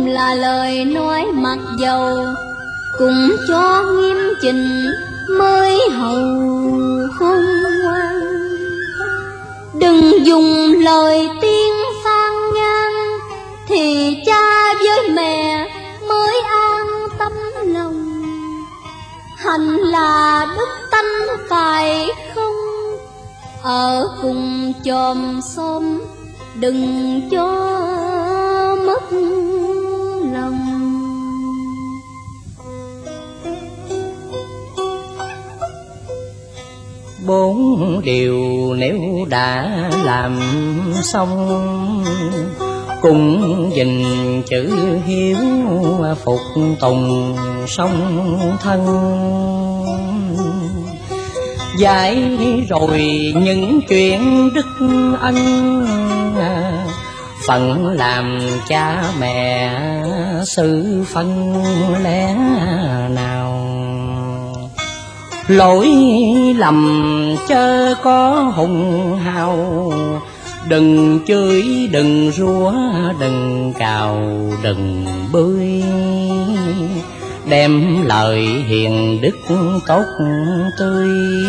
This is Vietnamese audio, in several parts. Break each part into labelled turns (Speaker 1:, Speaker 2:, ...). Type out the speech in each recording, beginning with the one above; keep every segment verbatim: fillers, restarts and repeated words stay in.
Speaker 1: là lời nói mặc dầu, cũng cho nghiêm chỉnh mới hầu khôn ngoan. Đừng dùng lời tiên phàn nàn, thì cha với mẹ mới an tâm lòng. Hành là đức tánh phải không, ở cùng chòm xóm đừng cho mất lòng.
Speaker 2: Bốn điều nếu đã làm xong, cùng gìn chữ hiếu phục tùng song thân. Dạy rồi những chuyện đức ân, phận làm cha mẹ sự phân lẽ nào. Lỗi lầm chớ có hùng hào, đừng chửi đừng rủa đừng cào đừng bươi. Đem lời hiền đức tốt tươi,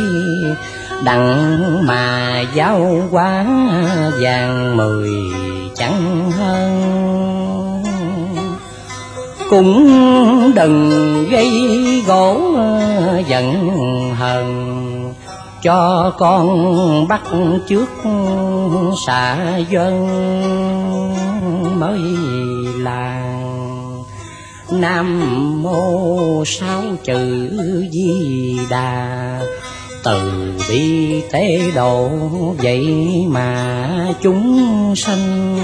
Speaker 2: đặng mà giáo hóa vàng mười chẳng hơn. Cũng đừng gây gỗ giận hờn, cho con bắt trước xạ dân mới là. Nam mô sáu chữ Di Đà, từ bi tế độ vậy mà chúng sanh.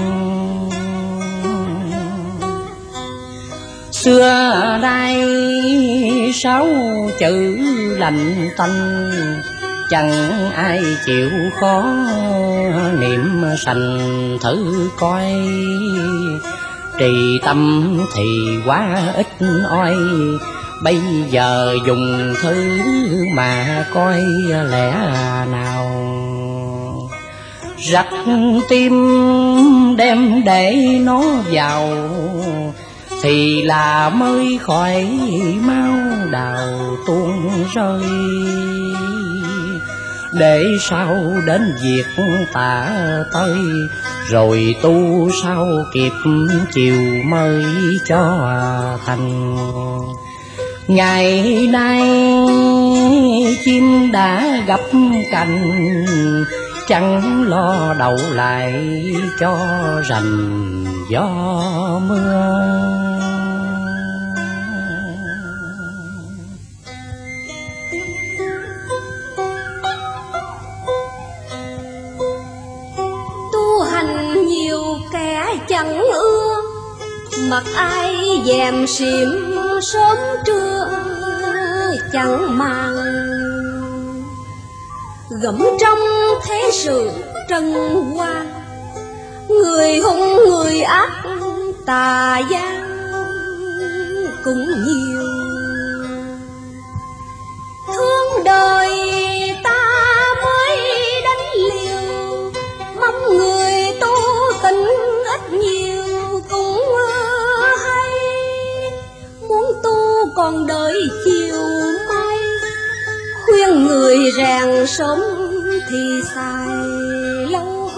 Speaker 2: Xưa nay sáu chữ lành tanh, chẳng ai chịu khó niệm sành thử coi. Trì tâm thì quá ít oi, bây giờ dùng thứ mà coi lẽ nào. Rạch tim đem để nó vào, thì là mới khỏi máu đào tuôn rơi. Để sau đến việc tạ tới, rồi tu sao kịp chiều mới cho thành. Ngày nay chim đã gặp cành, chẳng lo đậu lại cho rành gió mưa.
Speaker 1: Chẳng ưa mặc ai dèm xiêm sớm trưa, chẳng màng gẫm trong thế sự trần hoa. Người hung người ác tà gian cũng nhiều, thương đời ta mới đánh liều. Mong người tu tình ít nhiều cũng hay, muốn tu còn đợi chiều mai. Khuyên người rèn sớm thì xài lâu.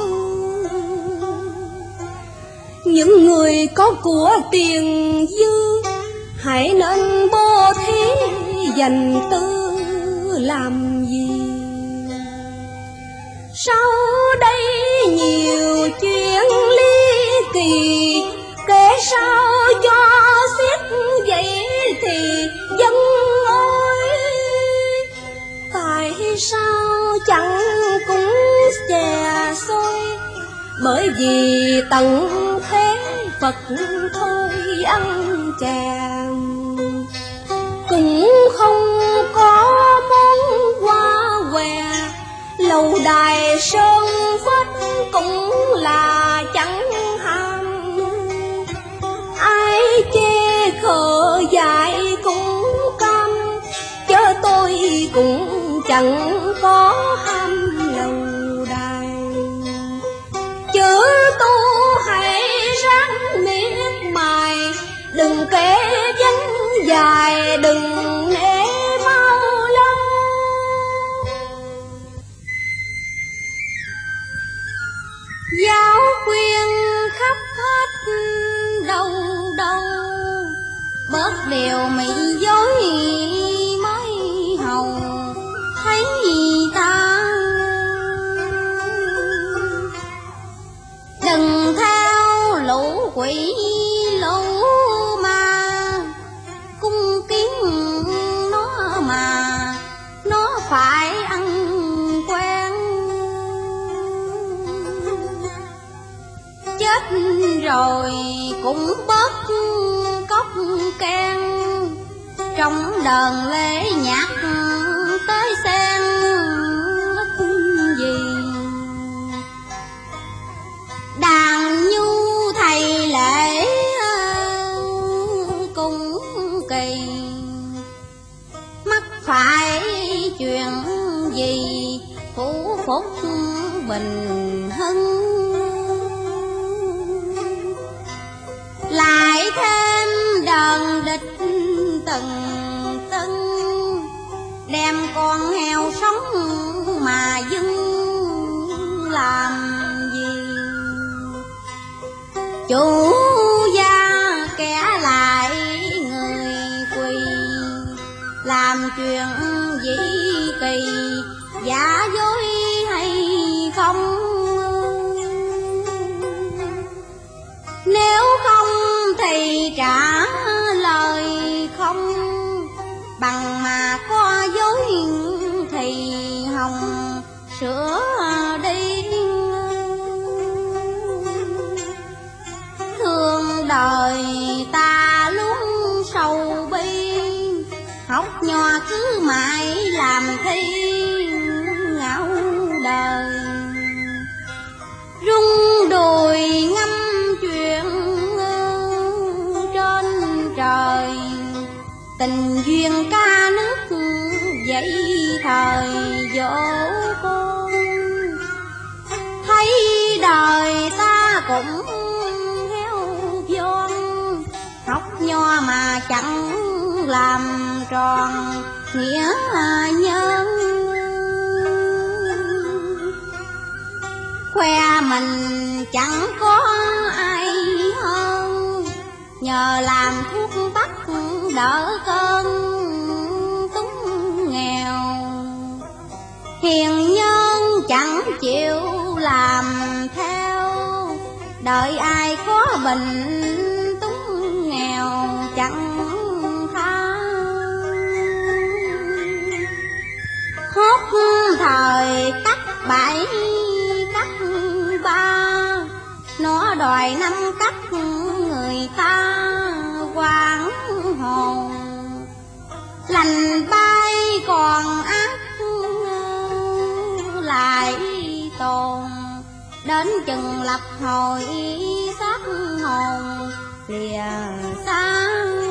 Speaker 1: Những người có của tiền dư, hãy nên bố thí dành tư làm gì. Sau đây nhiều chuyện ly kỳ, kể sao cho xiết vậy thì dân ơi. Tại sao chẳng cũng chè xôi, bởi vì tận thế Phật thôi ăn chèn. Cũng không có món hoa què, lâu đài sơn vết cũng là chẳng ham. Ai chê khờ dại cũng cam, chớ tôi cũng chẳng có ham lâu đài. Chữ tu hãy ráng miệt mài, kẻ danh dài đừng nể mau lắm. Giáo khuyên khắp hết đâu đâu, bớt điều mị dối mới hầu thấy ta. Đừng theo lũ quỷ lũ ma, cung kiến nó mà nó phải ăn quen. Chết rồi cũng bớt cốc can, trong đờn lễ nhạc tới sen ít gì. Đàn nhu thầy lễ cung kỳ, mắc phải chuyện gì phủ phúc bình hưng. Lại thêm đờn địch từng tân, đem con heo sống mà dưng làm gì. Chủ gia kẻ lại người quỳ, làm chuyện dĩ kỳ giả dối hay không. Nếu không thì trả lời không, bằng mà có dối thì hồng sửa đi. Thương đời ta luôn sầu bi, học nho cứ mãi làm thi ngạo đời. Rung đùi ngâm chuyện trên trời, tình duyên ca nước dậy thời dỗ con. Thấy đời ta cũng héo von, học nho mà chẳng làm tròn nghĩa nhân. Khoe mình chẳng có ai hơn, nhờ làm thuốc bắc đỡ cơn túng nghèo. Hiền nhân chẳng chịu làm theo, đợi ai có bệnh túng nghèo chẳng tha. Hốt thời cắt bảy cắt ba, nó đòi năm cắt người ta quán hồn. Lành bay còn ác lại tồn, đến chừng lập hồi xác hồn lìa xa.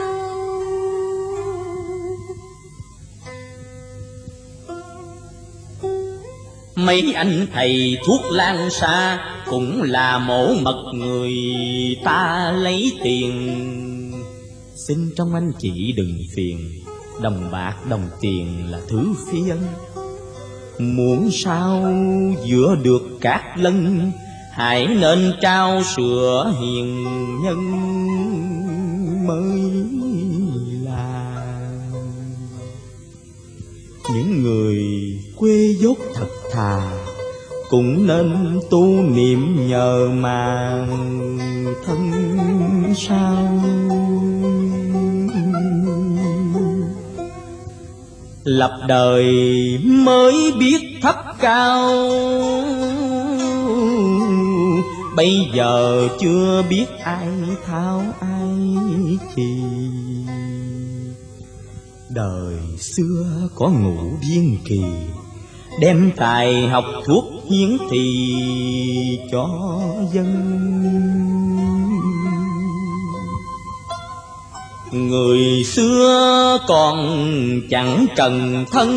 Speaker 2: Mấy anh thầy thuốc lan xa cũng là mổ mật người ta lấy tiền. Xin trong anh chị đừng phiền, đồng bạc đồng tiền là thứ phiên. Muốn sao giữa được các lân, hãy nên trao sữa hiền nhân mới là. Những người quê dốt thật thà cũng nên tu niệm nhờ mà thân sao. Lập đời mới biết thấp cao, bây giờ chưa biết ai thao ai chi. Đời xưa có ngũ biên kỳ, đem tài học thuốc hiến thì cho dân. Người xưa còn chẳng cần thân,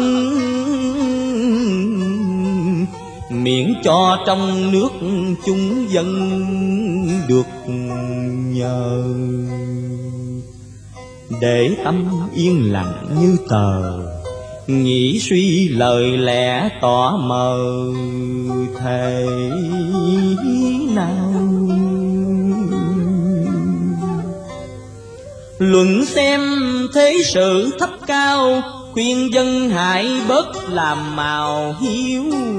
Speaker 2: miễn cho trong nước chúng dân được nhờ. để tâm yên lặng như tờ, nghĩ suy lời lẽ tỏ mờ thế nào. Luận xem thế sự thấp cao, khuyên dân hãy bớt làm màu hiếu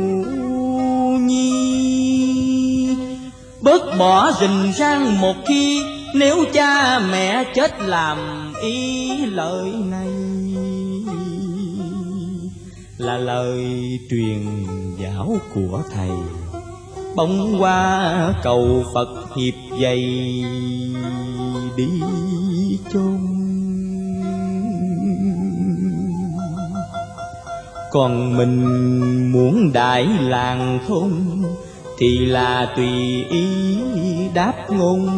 Speaker 2: nhi, bớt bỏ rình rang một khi, nếu cha mẹ chết làm ý. Lời này là lời truyền giáo của thầy, bông hoa cầu Phật hiệp dày đi chôn. Còn mình muốn đại làng thôn thì là tùy ý đáp ngôn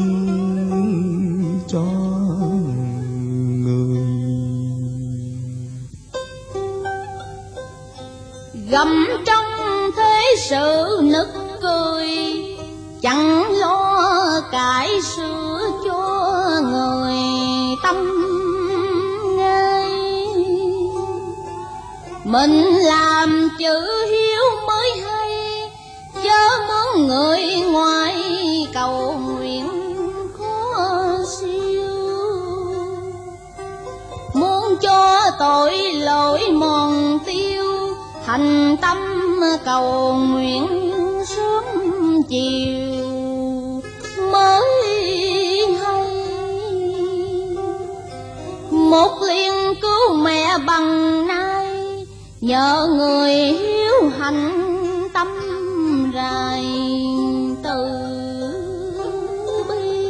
Speaker 2: cho người.
Speaker 3: Gầm trong thế sự nực cười, chẳng lo cải sửa cho người tâm ngây. Mình làm chữ hiếu mới hay, chớ muốn người ngoài cầu nguyện khó siêu. Muốn cho tội lỗi mòn tiêu, thành tâm cầu nguyện sớm chiều mới hay. Một liên cứu mẹ bằng nay, nhờ người hiếu hành tâm rài từ bi.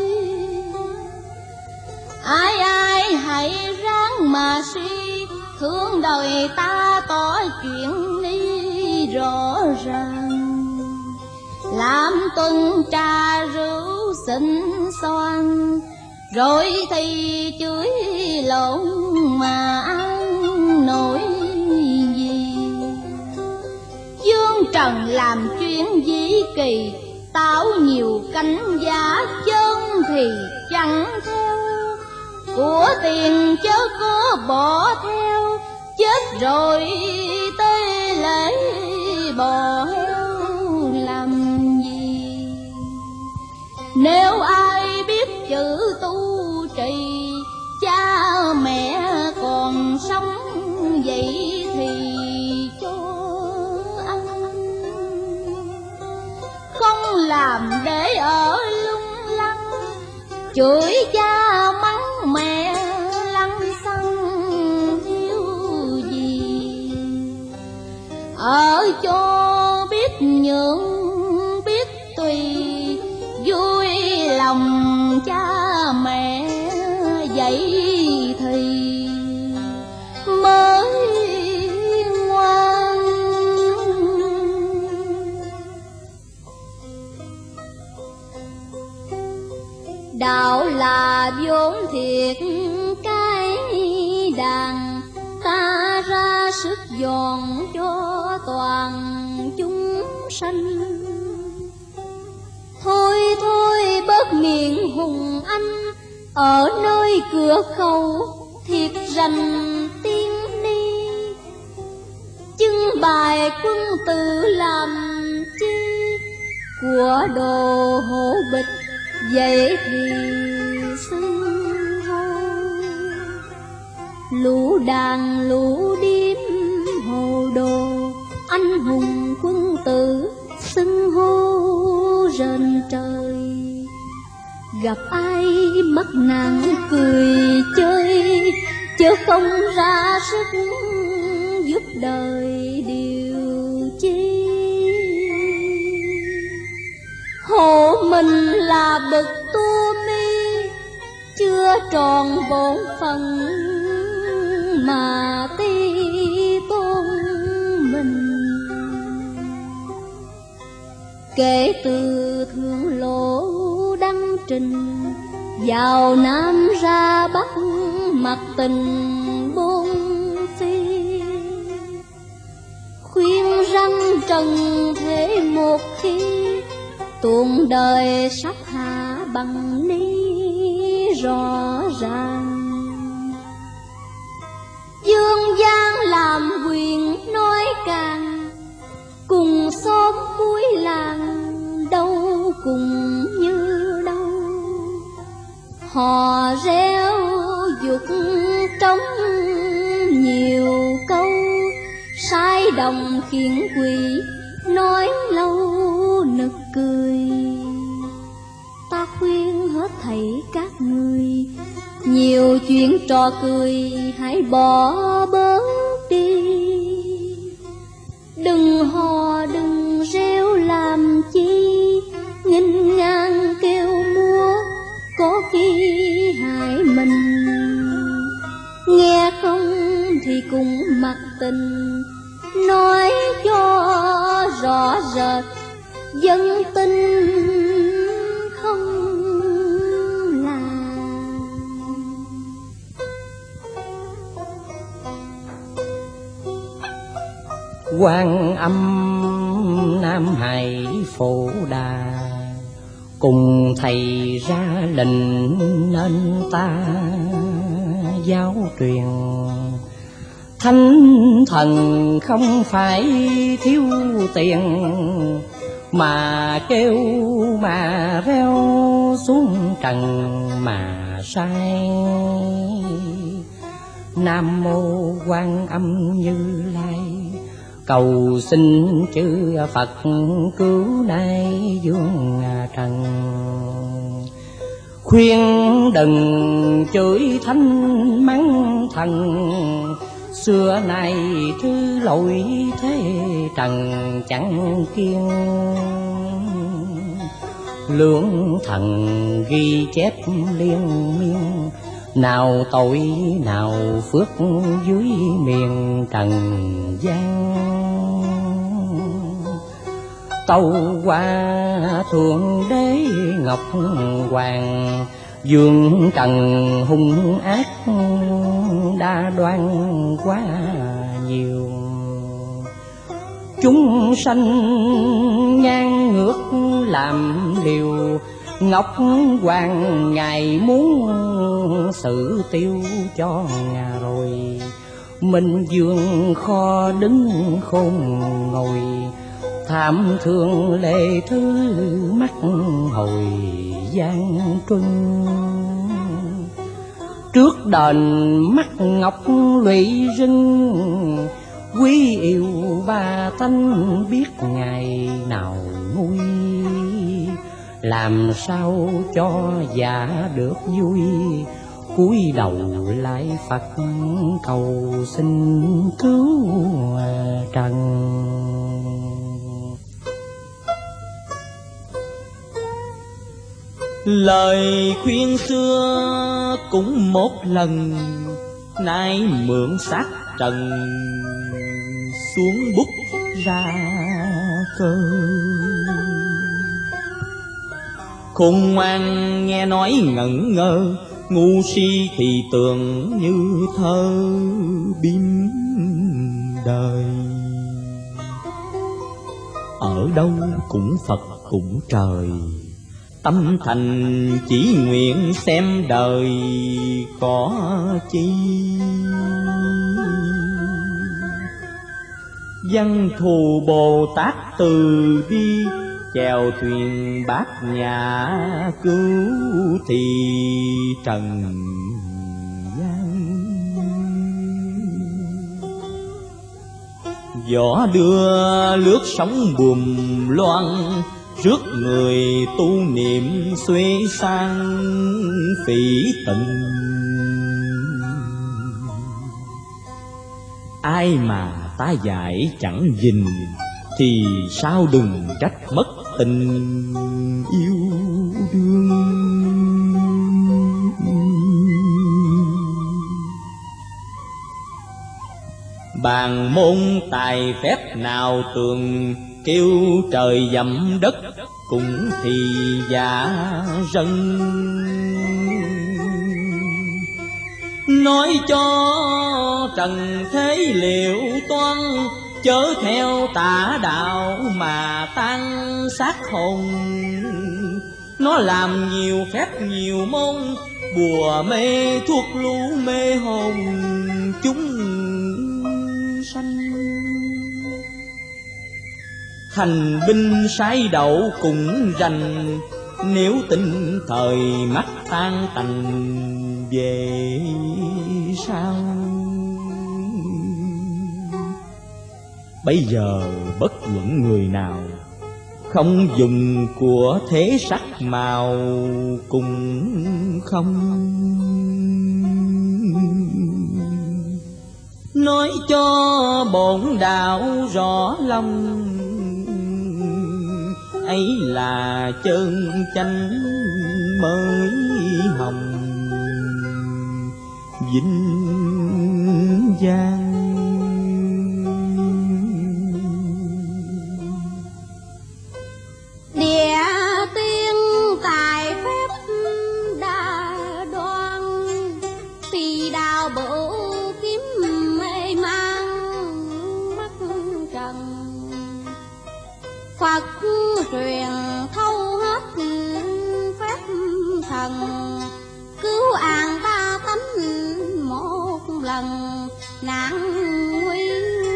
Speaker 3: Ai ai hãy ráng mà suy, thương đời ta tỏ chuyện đi rõ ràng. Làm tuần trà rượu xinh xoan, rồi thì chửi lộn mà ăn nổi gì. Dương trần làm chuyện dĩ kỳ, tạo nhiều cánh giả chân thì chẳng theo. Của tiền chớ có bỏ theo, chết rồi tê lễ bò heo làm gì. Nếu ai biết chữ tu trì, cha mẹ còn sống vậy thì cho ăn. Không làm để ở lung lăng, chửi cha mắng mẹ lăng xăng thiếu gì. Ở cho biết nhượng biết tùy, vui lòng cha mẹ vậy thì mới ngoan. Đạo là vốn thiệt cái đàn, ta ra sức dọn cho toàn chúng sanh. Thôi thôi bớt miệng hùng anh, ở nơi cửa khẩu thiệt rành tiếng đi. Chưng bài quân tử làm chi, của đồ hổ bịch vậy thì xưng hô. Lũ đàn lũ điếm hồ đồ, anh hùng quân tử xưng hô rền trời. Gặp ai mắc nàng cười chơi, chớ không ra sức giúp đời điều chi. Hộ mình là bậc tu mi, chưa tròn bổn phận mà ti tôn mình. Kể từ thượng lộ đăng trình, vào Nam ra Bắc mặc tình bốn phi. Khuyên răng trần thế một khi, tuồng đời sắp hạ bằng ni rõ ràng. làm quyền nói càng, cùng xóm cuối làng đâu cùng như đâu. Hò reo dục trống nhiều câu, sai đồng khiến quỷ nói lâu nực cười. Ta khuyên hết thảy các người, nhiều chuyện trò cười hãy bỏ bớt đi. Đừng hò đừng reo làm chi, nghinh ngang kêu múa có khi hại mình. Nghe không thì cũng mặc tình, nói cho rõ rệt dân tin không làm.
Speaker 4: Quan Âm Nam Hải Phổ Đà, cùng thầy ra lệnh nên ta giáo truyền. Thánh thần không phải thiếu tiền, mà kêu mà reo xuống trần mà sai. Nam mô Quan Âm Như Lai, cầu xin chư Phật cứu nay vương trần. Khuyên đừng chửi thánh mắng thần, xưa nay thứ lỗi thế trần chẳng kiêng. Lưỡng thần ghi chép liên miên, nào tội nào phước dưới miền trần gian. Tâu qua thượng đế Ngọc Hoàng, dương trần hung ác đa đoan quá nhiều. Chúng sanh ngang ngược làm liều, Ngọc Hoàng ngài muốn xử tiêu cho ngà rồi. Minh Dương kho đứng khôn ngồi, thảm thương lệ thứ mắt hồi gian truân. Trước đền mắt ngọc lụy rinh, quý yêu ba tánh biết ngày nào nguy. Làm sao cho giả được vui, cúi đầu lại Phật cầu xin cứu trần.
Speaker 2: Lời khuyên xưa cũng một lần, nay mượn xác trần xuống bút ra cơ. Khôn ngoan nghe nói ngẩn ngơ, ngu si thì tưởng như thơ bim đời. Ở đâu cũng Phật cũng trời, tâm thành chỉ nguyện xem đời có chi. Văn thù Bồ Tát từ bi, chèo thuyền bát nhã cứu thì trần gian. Gió đưa lướt sóng buồm loan, rước người tu niệm xuê sang phỉ tình. Ai mà ta dạy chẳng gìn, thì sao đừng trách mất tình yêu đương. Bàn môn tài phép nào tường, kêu trời dẫm đất cũng thì giả rân. Nói cho trần thế liệu toan, chớ theo tà đạo mà tan xác hồn. Nó làm nhiều phép nhiều môn, bùa mê thuốc lú mê hồn chúng
Speaker 1: sanh.
Speaker 2: Thành binh sái đậu cũng rành, nếu tin thời mắt tan tành về sau. Bây giờ bất luận người nào không dùng của thế sắc màu cùng không. Nói cho bổn đạo rõ lòng, ấy là chân chánh mới hồng vinh giang.
Speaker 3: Địa tiên tài phép đa đoan, phi đao bổ kiếm mê mang mắt trần. Phật truyền thâu hết phép thần, cứu an ta tánh một lần nạn nguy.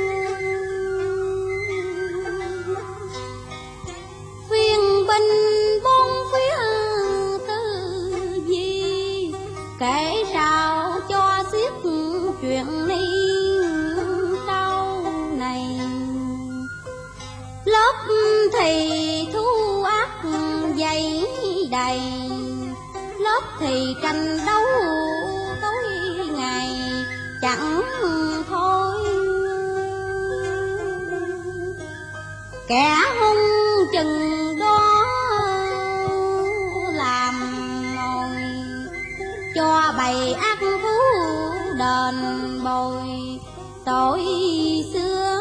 Speaker 3: Phiên binh bốn phía tư di, kể sao cho xiết chuyện ni sau này. Lớp thì thu ác dày đầy, lớp thì tranh đấu tối ngày chẳng thôi. Kẻ hung chừng đó làm mồi, cho bầy ác thú đền bồi tội xưa.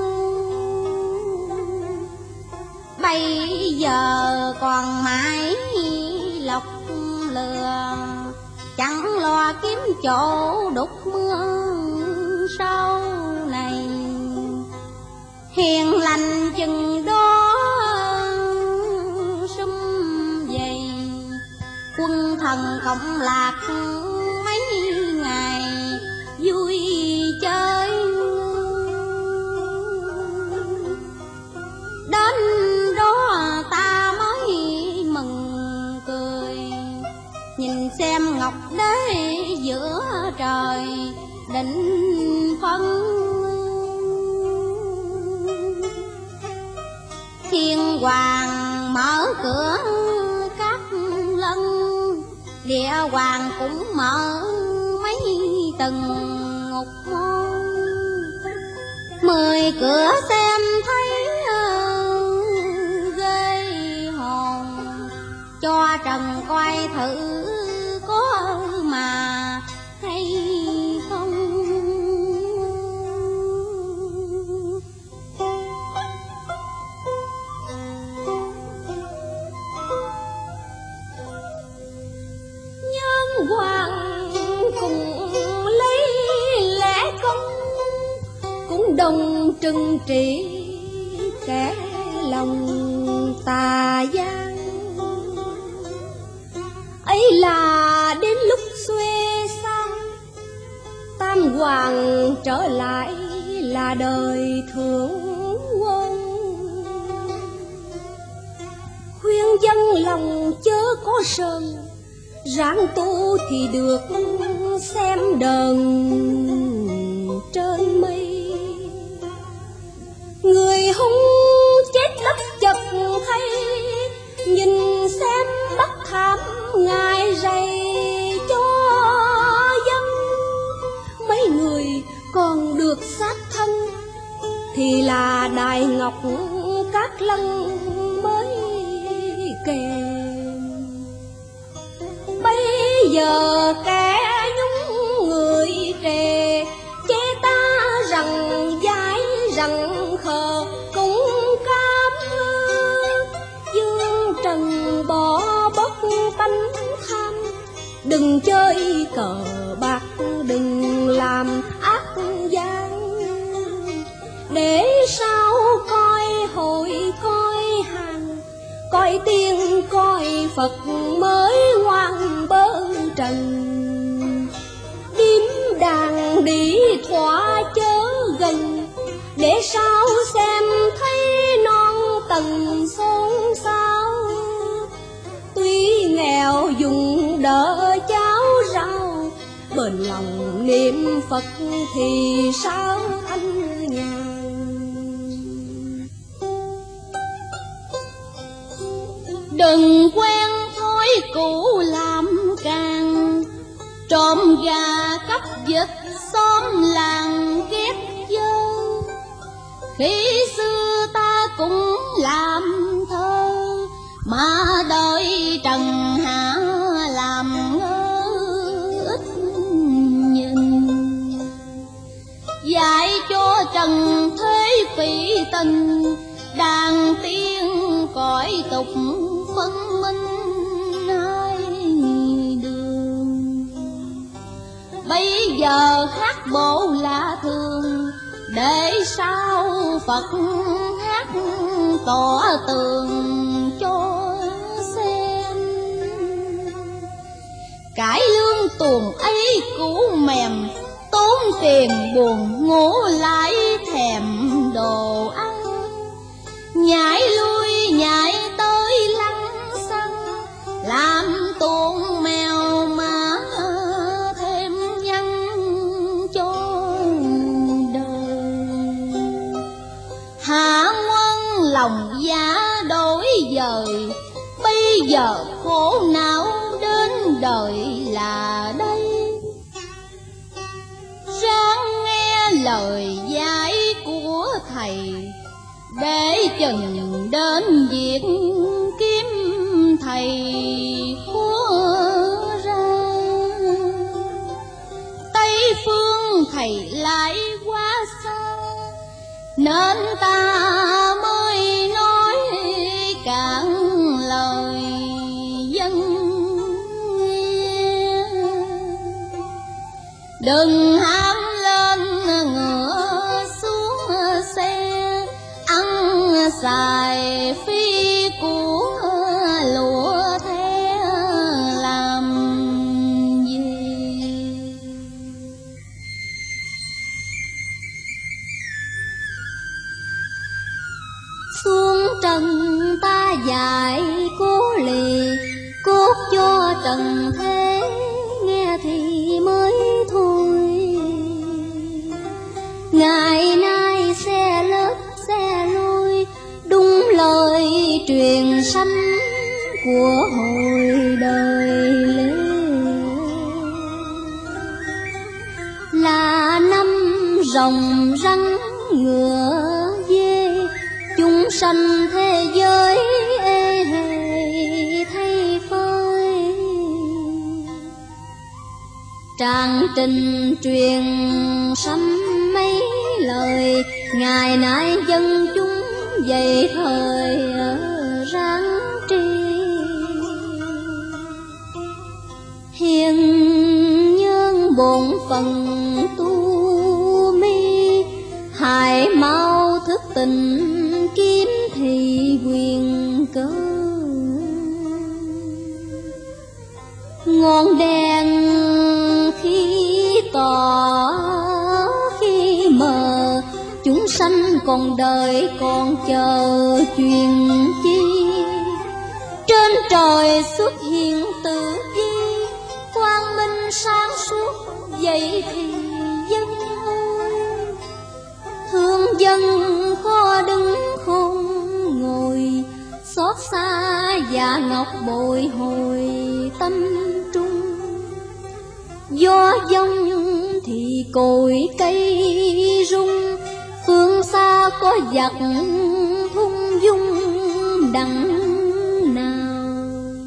Speaker 3: Bây giờ còn mãi lọc lừa, chẳng lo kiếm chỗ đục mưa sau này. Hiền lành chừng đó sum vầy, quân thần cộng lạc mấy ngày vui chơi. Đến đó ta mới mừng cười, nhìn xem ngọc đế giữa trời định phân. Thiên hoàng mở cửa các lân, địa hoàng cũng mở mấy tầng ngục môn. Mười cửa xem thấy ghê hồn, cho trần coi thử có mà hay không. Nhân hoàng cùng lấy lẽ công, cũng đồng trừng trị kẻ lòng tà gian. Ấy là đến lúc xuê xong, tam hoàng trở lại là đời thượng quân. Khuyên dân lòng chớ có sờn, ráng tu thì được xem đờn trên mây. Người hung chết lấp chật thấy, nhìn xem bất thảm ngài rầy cho dân. Mấy người còn được sát thân, thì là đài ngọc các lân mới kèm. Bây giờ kẻ nhúng người trề, chế ta rằng dại rằng khờ cũng cam. Dương trần bỏ bớt tánh tham, đừng chơi cờ bạc, đừng làm ác gian. Để sao coi hội coi hàng, coi tiên coi Phật mới ngoan bơ trần. Điếm đàn đi thỏa chớ gần,
Speaker 1: để sao xem thấy non tầng xôn xao. Tuy nghèo dùng đỡ cháu rau, bền lòng niệm Phật thì sao anh nhàn.
Speaker 3: Đừng quen thói cũ làm càng, trộm gà cắp vịt xóm làng ghét dơ. Khi xưa ta cũng làm thơ, mà đợi trần hạ làm ngơ ít nhìn. Dạy cho trần thế phỉ tình, đàn tiên cõi tục phân minh hai đường. Bây giờ hát bộ lạ thường, để sao Phật hát tỏ tường cho xem. Cải lương tuồng ấy cũ mềm, tốn tiền buồn ngủ lại thèm đồ ăn. Nhảy lui nhảy tới lăng xăng, làm tuồng mèo mà thêm nhân cho đời. Hạ quân lòng giá đổi dời, bây giờ khổ não đến đời là đây. Ráng nghe lời dạy của thầy, để chừng đến việc kiếm thầy khó ra. Tây phương thầy lại quá xa, nên ta mới nói cạn lời dân nghe. Đừng ham lên ngựa xuống xe, ăn xài phi của lụa thế làm gì. Xuống trần ta dạy cố lì, cốt cho trần thế nghe thì mới thôi. Ngày nay xe lớp xe lôi, đúng lời truyền sanh của hồi đời lê. Là năm rồng rắn ngựa dê, chúng sanh thế giới ê hề thay phơi. Tràng trình truyền sanh mấy lời, ngày nay dân chúng dậy thời ráng tri. Hiền nhân bổn phận tu mi, hãy mau thức tình kiếm thì quyền cơ. Ngọn đèn khi tỏ khi mờ, chúng sanh còn đợi còn chờ chuyện chi. Trên trời xuất hiện tự vi, quang minh sáng suốt vậy thì dân ơi. Thương dân khó đứng không ngồi, xót xa dạ ngọc bồi hồi tâm trung. Gió giông thì cội cây rung, phương xa có giặc thung dung đằng nào.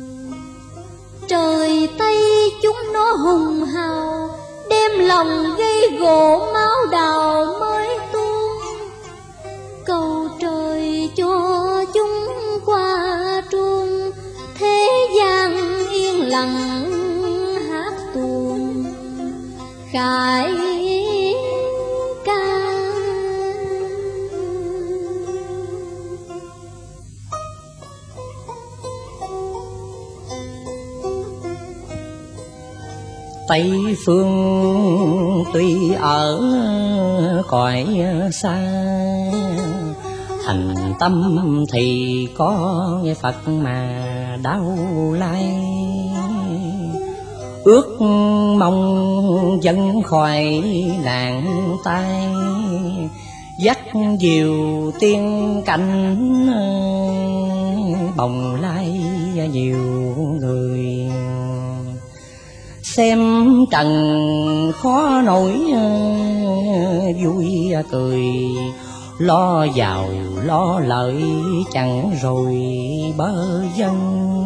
Speaker 3: Trời Tây chúng nó hùng hào, đem lòng gây gỗ máu đào mới tuôn. Cầu trời cho chúng qua truông, thế gian yên lặng hát tuồng khải ca.
Speaker 4: Tây phương tuy ở cõi xa, thành tâm thì có nghe Phật mà đau lai. Ước mong dân khỏi nạn tai, dắt diều tiên cảnh bồng lai nhiều người. Xem trần khó nổi vui cười, lo giàu lo lợi chẳng rồi bơ vân.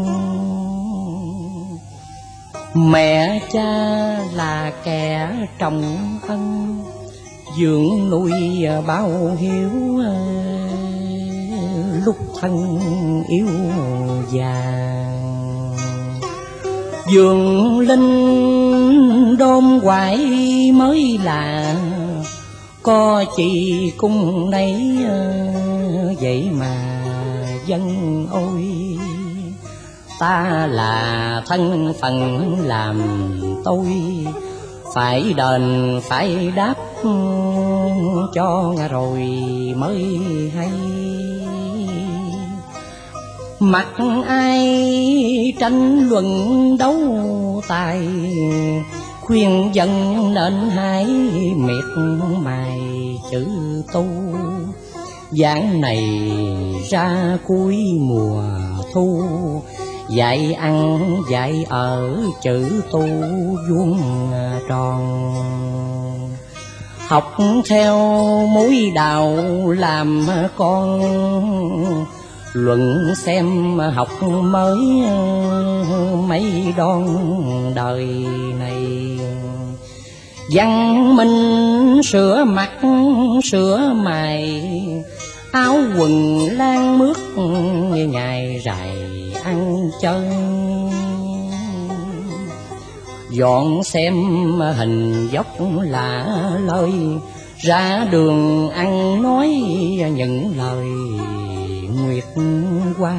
Speaker 4: Mẹ cha là kẻ trọng ân, dưỡng nuôi bao hiếu lúc thân yêu già. Dường linh đôn quải mới là, có chỉ cung nấy vậy mà dân ôi. Ta là thân phận làm tôi, phải đền phải đáp cho rồi mới hay. Mặc ai tranh luận đấu tài, khuyên dân nên hãy miệt mài chữ tu. Giảng này ra cuối mùa thu, dạy ăn dạy ở chữ tu vuông tròn. Học theo mối đạo làm con, luận xem học mới mấy đón đời này. Văn minh sửa mặt sửa mày, áo quần lan mướt ngày rày ăn chân. Dọn xem hình dốc lạ lơi, ra đường ăn nói những lời nguyệt qua.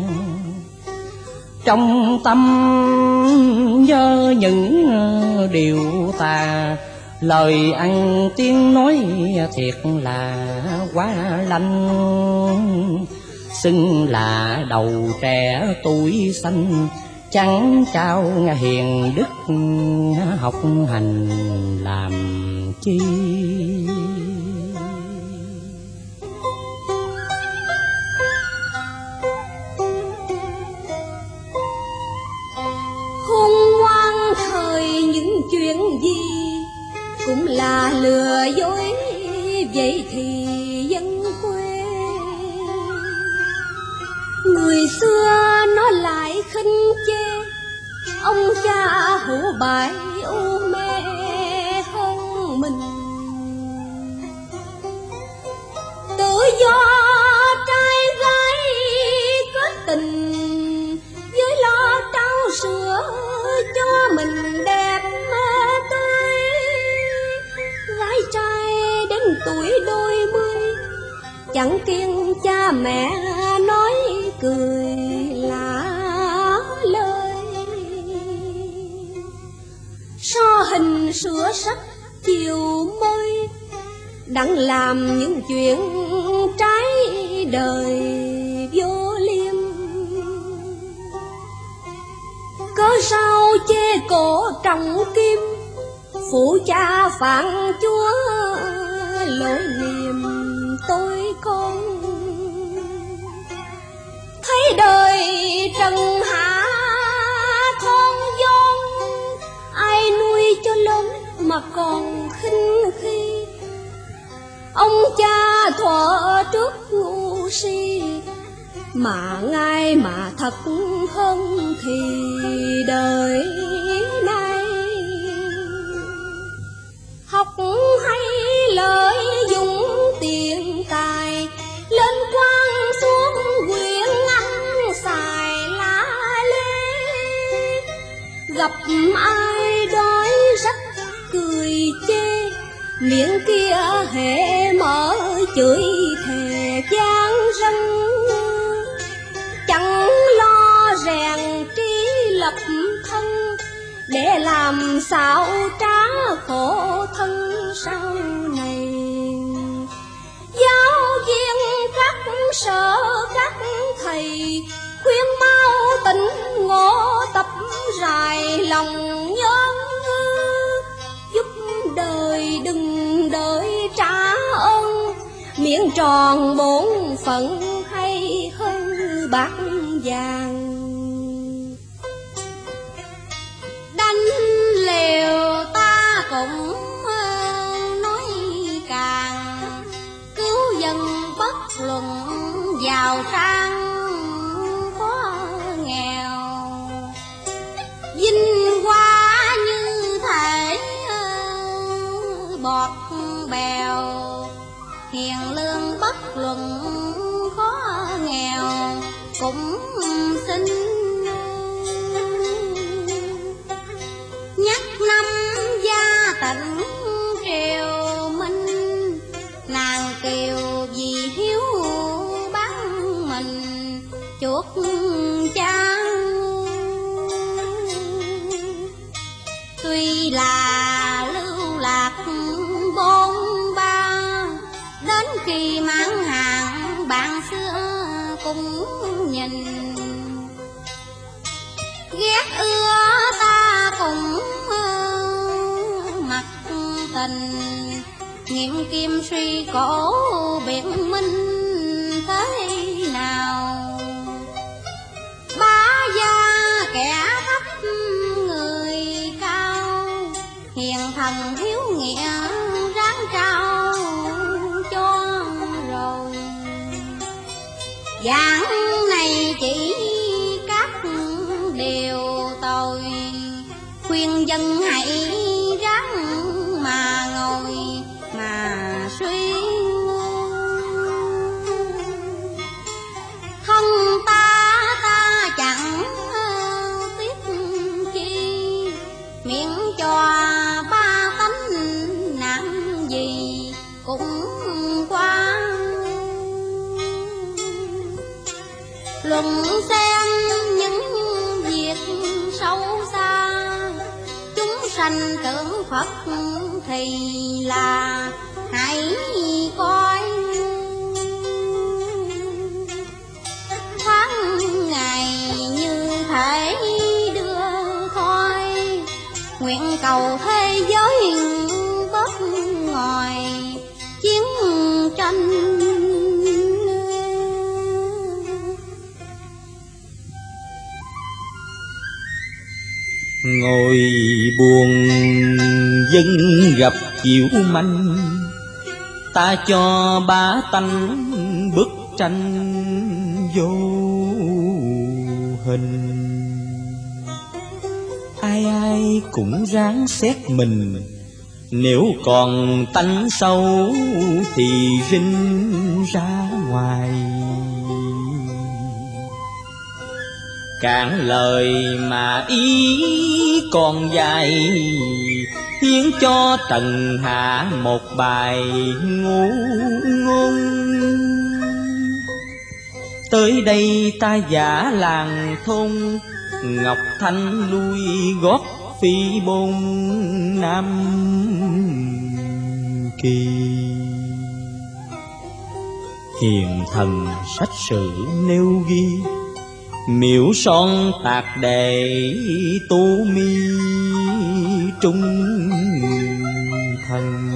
Speaker 4: Trong tâm nhớ những điều tà, lời ăn tiếng nói thiệt là quá lanh. Xưng là đầu trẻ tuổi xanh, chẳng trao hiền đức học hành làm chi.
Speaker 1: Hôn ngoan thời những chuyện gì cũng là lừa dối, vậy thì dân quê người xưa nó lại khinh chê. Ông cha hủ bại u mê hơn mình, tự do trai gái kết tình, với lo trao sữa cho mình đẹp tươi. Gái trai đến tuổi đôi mươi, chẳng kiêng cha mẹ nói cười lạ lời. So hình sửa sắc chiều môi, đặng làm những chuyện trái đời vô liêm. Cớ sao chê cổ trọng kim, phụ cha phản chúa lỗi niềm tôi con. Thấy đời trần hạ thon giòn, ai nuôi cho lớn mà còn khinh khi. Ông cha thuở trước ngu si, mà ngay mà thật hơn thì đời nay. Học hay lợi dụng tiền tài, lên quan xuống quyền ăn xài lá lê. Gặp ai đói rách cười chê, miệng kia hễ mở chửi thề gian răng. Chẳng lo rèn trí lập thân, để làm làm sao trả khổ thân sau này. Giáo viên các sở các thầy khuyên mau tỉnh ngộ tập rài lòng nhân, giúp đời đừng đợi trả ơn, miễn tròn bổn phận hay hơn bạc vàng. Đánh liều ta cũng nói càng, cứu dân bất luận giàu sang có nghèo. Vinh hoa như thể bọt bèo, hiền lương bất luận khó nghèo cũng xin. Nhắc năm gia tịnh triều minh, nàng kiều vì hiếu bán mình chuột cha. Tuy là lưu lạc bôn ba, đến khi mãn hạn bạn xưa cũng nhìn. Ghét ưa ta cũng mặc tình, nghiệm kim suy cổ biện minh thế nào. Bá gia kẻ thấp người cao, hiền thần hiếu nghĩa ráng trao cho rồi. Giảng này chỉ các điều tội, khuyên dân hãy ráng mà ngồi mà suy. Thân ta ta chẳng tiếc chi, miễn cho ba tánh nặng gì cũng qua. Luận xem những việc sâu xa, chúng sanh tưởng Phật thì là hãy coi. Tháng ngày như thể đưa thôi, nguyện cầu thế giới bớt ngồi chiến tranh.
Speaker 2: Ngồi buồn dân gặp chiều manh, ta cho bá tánh bức tranh vô hình. Ai ai cũng ráng xét mình, nếu còn tánh sâu thì rinh ra ngoài. Cạn lời mà ý còn dài, hiến cho Trần Hạ một bài ngũ ngôn. Tới đây ta giả làng thôn, Ngọc Thanh lui gót phi bôn Nam Kỳ. Hiền thần sách sử nêu ghi, miễu son tạc đề tu mi trung thần.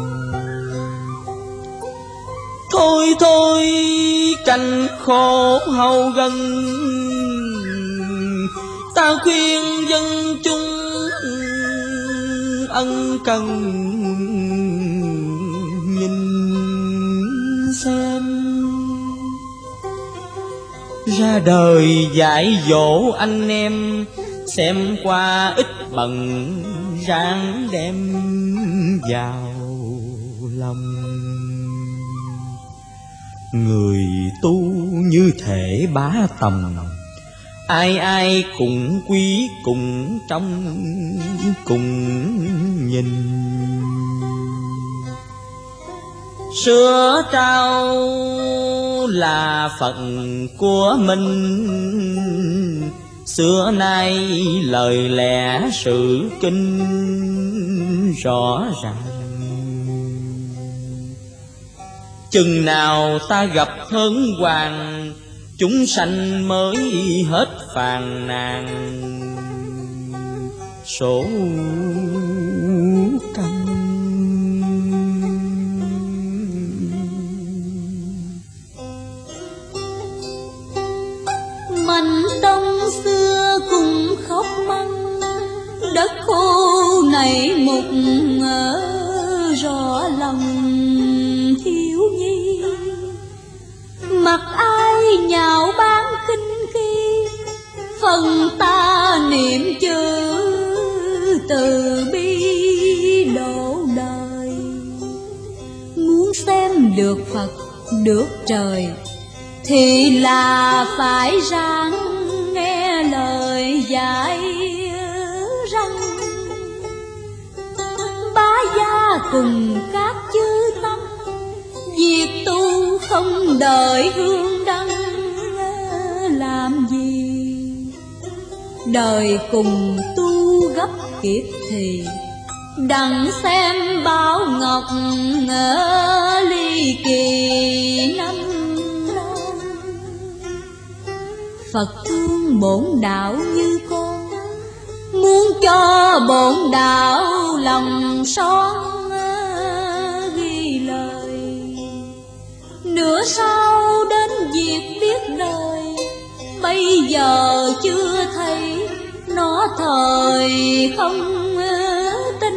Speaker 2: Thôi thôi canh khổ hầu gần, ta khuyên dân chúng ân cần nhìn xem. Ra đời dạy dỗ anh em, xem qua ít bần ráng đem vào lòng. Người tu như thể bá tầm, ai ai cũng quý cùng trông cùng nhìn. Sữa trao là phận của mình, xưa nay lời lẽ sự kinh rõ ràng. Chừng nào ta gặp thớn hoàng, chúng sanh mới hết phàn nàn số căn.
Speaker 3: Mảnh đông xưa cùng khóc măng, đất khô này một rõ lòng thiếu nhi. Mặc ai nhạo báng khinh khi, phần ta niệm chữ từ bi độ đời. Muốn xem được Phật được trời, thì là phải ráng nghe lời dạy răng. Bá gia cùng các chư tăng, việc tu không đợi hương đăng làm gì. Đời cùng tu gấp kịp thì, đặng xem Bảo Ngọc ly kỳ năm. Phật thương bổn đạo như con, muốn cho bổn đạo lòng son ghi lời. Nửa sau đến việc biết đời, bây giờ chưa thấy nó thời không tin.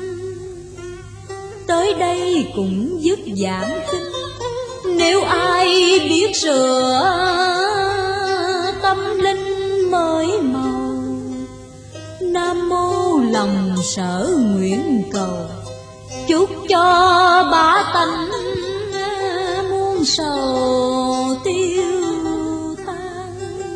Speaker 3: Tới đây cũng dứt giảng kinh, nếu ai biết sửa tâm linh mới màu. Nam mô lòng sở nguyện cầu, chúc cho bá tánh muôn sầu tiêu tan.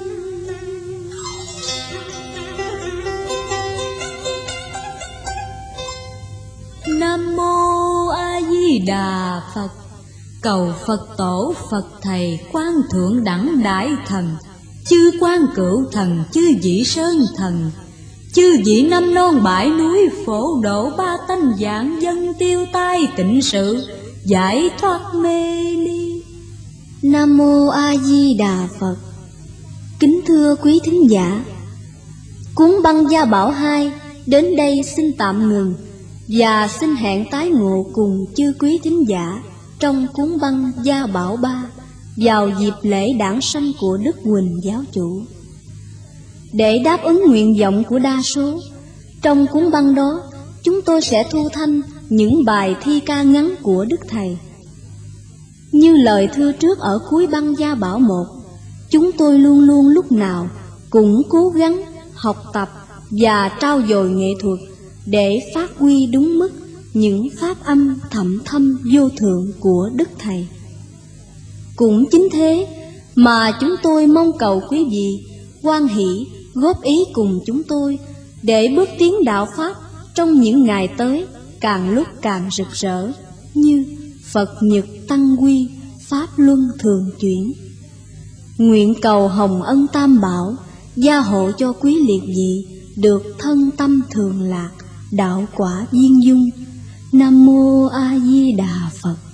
Speaker 3: Nam mô A Di Đà Phật. Cầu Phật tổ Phật thầy Quan Thượng Đẳng Đại Thần, chư Quan Cửu Thần, chư vị Sơn Thần, chư vị năm non bãi núi phổ độ ba tánh dạng dân, tiêu tai tịnh sự, giải thoát mê ly.
Speaker 1: Nam mô A Di Đà Phật. Kính thưa quý thính giả, cuốn băng Gia Bảo hai đến đây xin tạm ngừng, và xin hẹn tái ngộ cùng chư quý thính giả trong cuốn băng Gia Bảo ba vào dịp lễ đản sanh của Đức Huỳnh Giáo Chủ. Để đáp ứng nguyện vọng của đa số, trong cuốn băng đó chúng tôi sẽ thu thanh những bài thi ca ngắn của Đức Thầy. Như lời thưa trước ở cuối băng Gia Bảo một, chúng tôi luôn luôn lúc nào cũng cố gắng học tập và trau dồi nghệ thuật để phát huy đúng mức những pháp âm thậm thâm vô thượng của Đức Thầy. Cũng chính thế mà chúng tôi mong cầu quý vị hoan hỷ góp ý cùng chúng tôi để bước tiến đạo Pháp trong những ngày tới càng lúc càng rực rỡ, như Phật Nhật Tăng Quy, Pháp Luân Thường Chuyển. Nguyện cầu Hồng Ân Tam Bảo gia hộ cho quý liệt vị được thân tâm thường lạc, đạo quả viên dung. Nam mô A Di Đà Phật.